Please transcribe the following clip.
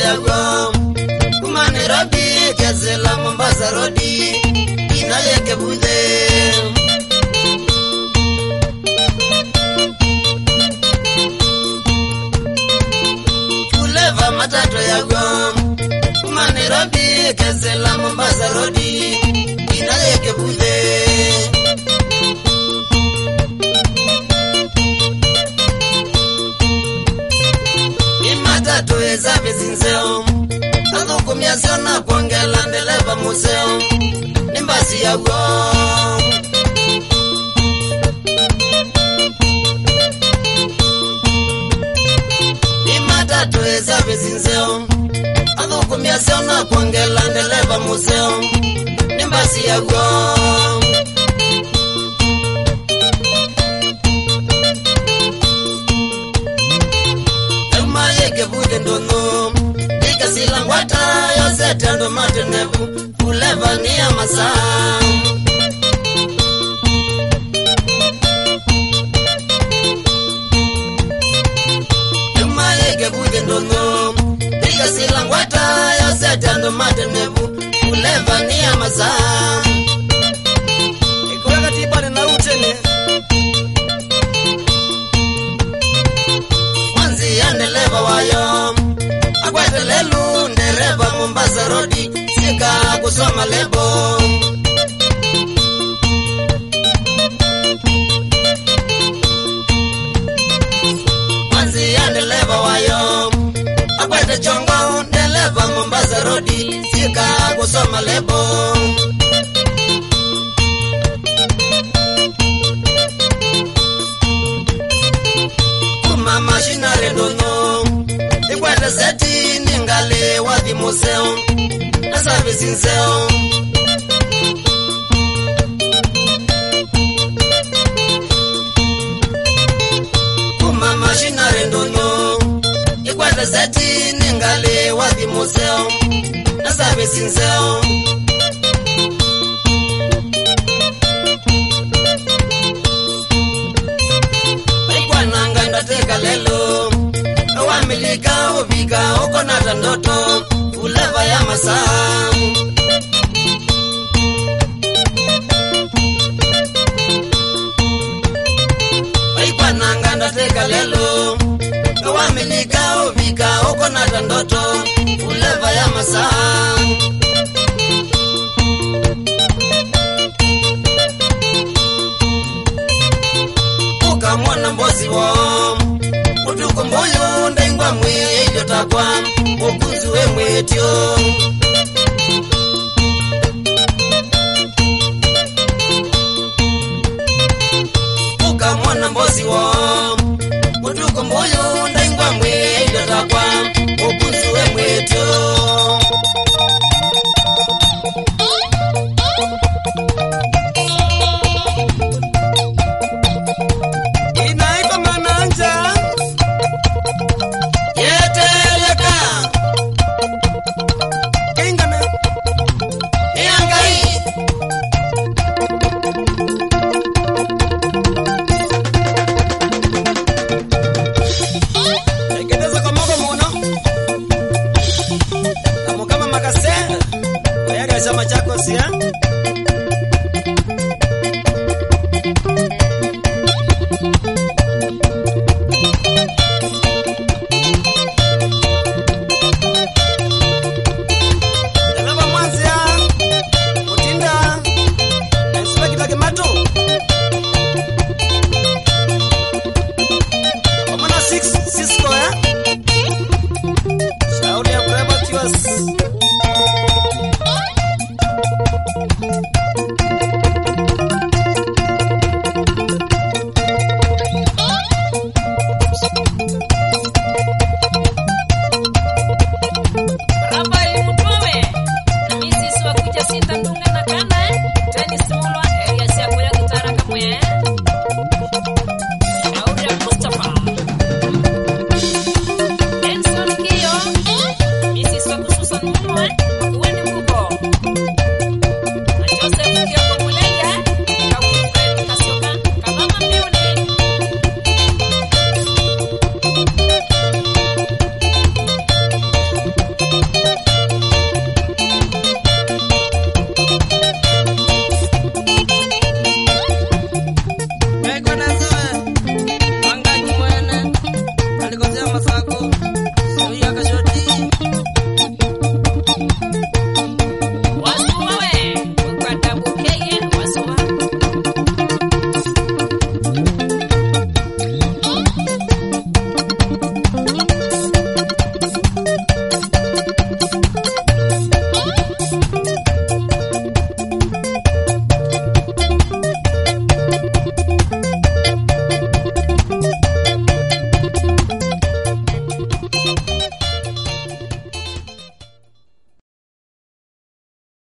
yago kuma Nairobi kezela Mombasa rodi inayeke bude kuleva matatu yago kuma Nairobi kezela Mombasa rodi inayeke bude tuweza vizinzeo azukumia siona kuongela ndeleva museo nimbasi yago imata tuweza vizinzeo azukumia siona kuongela ndeleva museo nimbasi yago Gebude ndono ikasila ngwata yose tendo matenebu kuleva ni amasa Emaye gebude ndono ikasila ngwata yose tendo matenebu kuleva ni amasa Ikuweka tibane na utene Ndeleva wayo akwete lelu ndereva Mombasa rodi sika kusoma lebo Manzi ya ndeleva wayo akwete chongo ndeleva Mombasa rodi sika kusoma lebo Machinare ndono ikwete seti ningale wathi museo na service nseo kuma machinare ndono ikwete seti ningale wathi museo na service nseo Teka lelo wamilika ubika uko na ndoto uleva ya masaa Waipa nanganda teka lelo wamilika ubika uko na ndoto uleva ya masaa Ukamwana mbozi wo Utuko mboyo ndengwa mwe yotakwa Okunzu we mwetyo Ukamwana mbozi wo Utuko mboyo ndengwa mwe yotakwa Okunzu we mwetyo Shauri ya private Mungu